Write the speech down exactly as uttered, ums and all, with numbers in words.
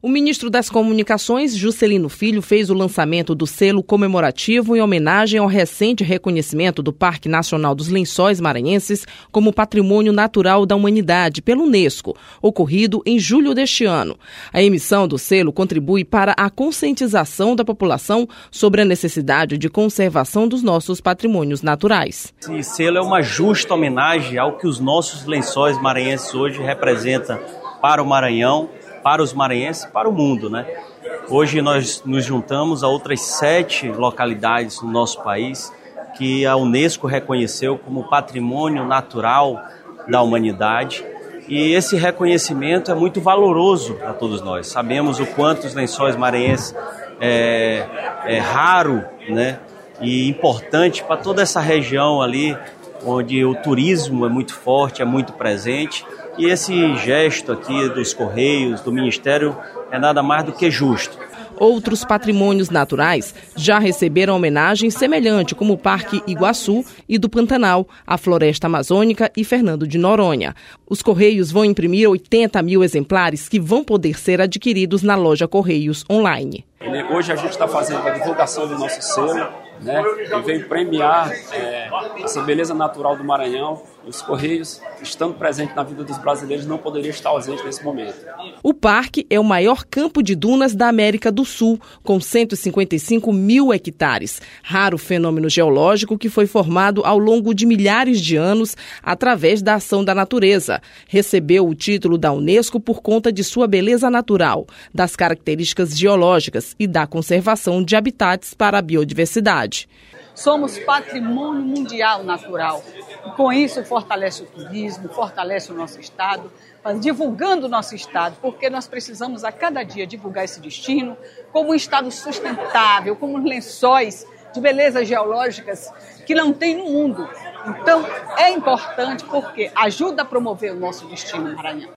O ministro das Comunicações, Juscelino Filho, fez o lançamento do selo comemorativo em homenagem ao recente reconhecimento do Parque Nacional dos Lençóis Maranhenses como Patrimônio Natural da Humanidade pela Unesco, ocorrido em julho deste ano. A emissão do selo contribui para a conscientização da população sobre a necessidade de conservação dos nossos patrimônios naturais. Esse selo é uma justa homenagem ao que os nossos lençóis maranhenses hoje representam para o Maranhão, para os maranhenses e para o mundo, né? Hoje nós nos juntamos a outras sete localidades no nosso país que a Unesco reconheceu como patrimônio natural da humanidade. E esse reconhecimento é muito valoroso para todos nós. Sabemos o quanto os lençóis maranhenses é, é raro, né? E importante para toda essa região ali, onde o turismo é muito forte, é muito presente. E esse gesto aqui dos Correios, do Ministério, é nada mais do que justo. Outros patrimônios naturais já receberam homenagem semelhante, como o Parque Iguaçu e do Pantanal, a Floresta Amazônica e Fernando de Noronha. Os Correios vão imprimir oitenta mil exemplares que vão poder ser adquiridos na loja Correios online. Hoje a gente está fazendo a divulgação do nosso selo, né, e veio premiar é, essa beleza natural do Maranhão. Os Correios, estando presentes na vida dos brasileiros, não poderiam estar ausentes nesse momento. O parque é o maior campo de dunas da América do Sul, com cento e cinquenta e cinco mil hectares. Raro fenômeno geológico que foi formado ao longo de milhares de anos através da ação da natureza. Recebeu o título da Unesco por conta de sua beleza natural, das características geológicas e da conservação de habitats para a biodiversidade. Somos patrimônio mundial natural. E com isso fortalece o turismo, fortalece o nosso estado, divulgando o nosso estado, porque nós precisamos a cada dia divulgar esse destino como um estado sustentável, como lençóis de belezas geológicas que não tem no mundo. Então, é importante porque ajuda a promover o nosso destino Maranhão.